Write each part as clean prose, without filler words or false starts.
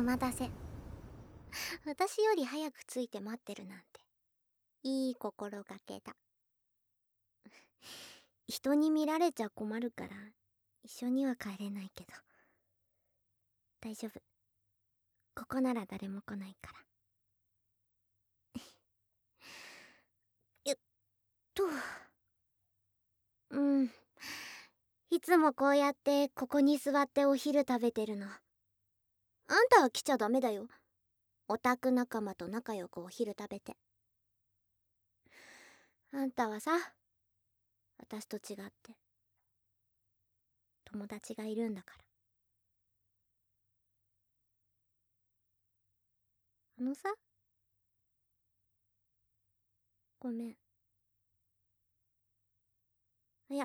待たせ。私より早く着いて待ってるなんていい心がけだ。人に見られちゃ困るから一緒には帰れないけど大丈夫。ここなら誰も来ないから。よっと。いつもこうやってここに座ってお昼食べてるの。あんたは来ちゃダメだよ。オタク仲間と仲良くお昼食べて。あんたはさ、私と違って友達がいるんだから。さ、ごめん。いや、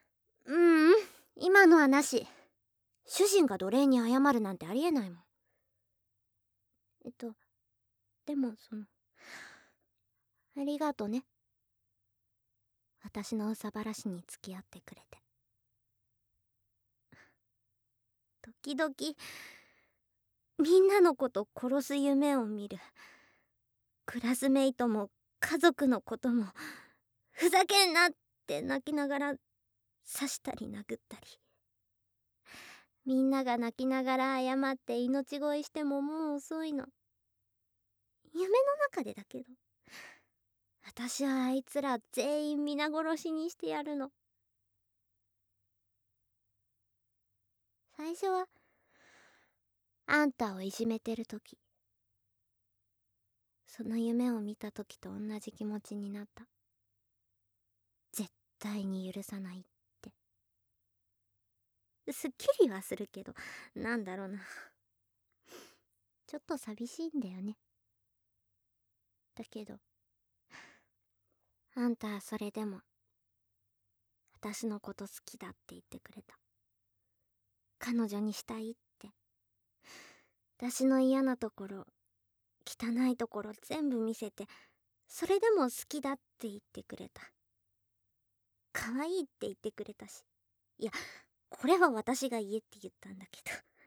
今のはなし。主人が奴隷に謝るなんてありえないもん。でもありがとね。私の憂さ晴らしに付き合ってくれて。時々みんなのこと殺す夢を見る。クラスメイトも家族のこともふざけんなって泣きながら刺したり殴ったり。みんなが泣きながら謝って命乞いしてももう遅いの。夢の中でだけど。私はあいつら全員皆殺しにしてやるの。最初はあんたをいじめてる時、その夢を見た時と同じ気持ちになった。絶対に許さないって。すっきりはするけど、なんだろうな、ちょっと寂しいんだよね。だけどあんたはそれでも私のこと好きだって言ってくれた。彼女にしたいって。私の嫌なところ、汚いところ全部見せて、それでも好きだって言ってくれた。可愛いって言ってくれたし。いや、これは私が言えって言ったんだけ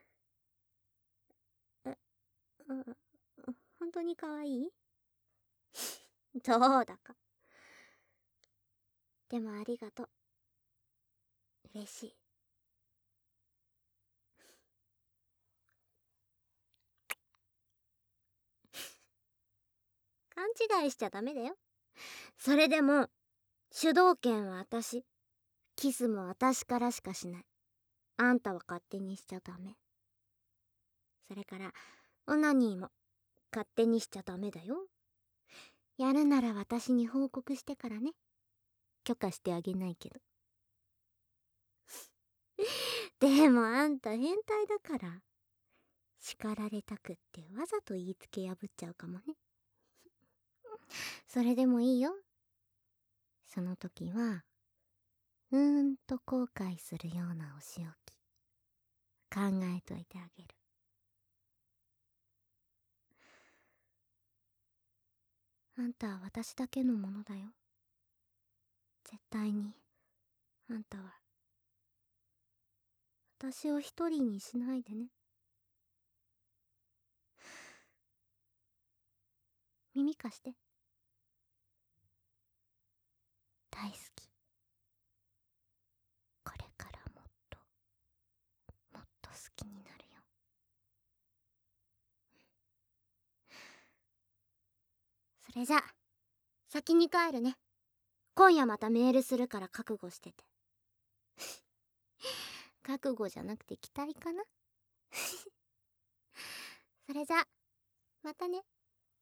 ど。本当に可愛い？どうだか。でもありがとう。嬉しい。勘違いしちゃダメだよ。それでも主導権は私。キスも私からしかしない。あんたは勝手にしちゃダメ。それからオナニーも勝手にしちゃダメだよ。やるなら私に報告してからね。許可してあげないけど。でもあんた変態だから、叱られたくってわざと言いつけ破っちゃうかもね。それでもいいよ。その時は後悔するようなお仕置き考えといてあげる。あんたは私だけのものだよ。絶対にあんたは私を一人にしないでね。耳貸して。大好き。これからもっともっと好きになるよ。それじゃ先に帰るね。今夜またメールするから覚悟してて。覚悟じゃなくて期待かな。それじゃまたね。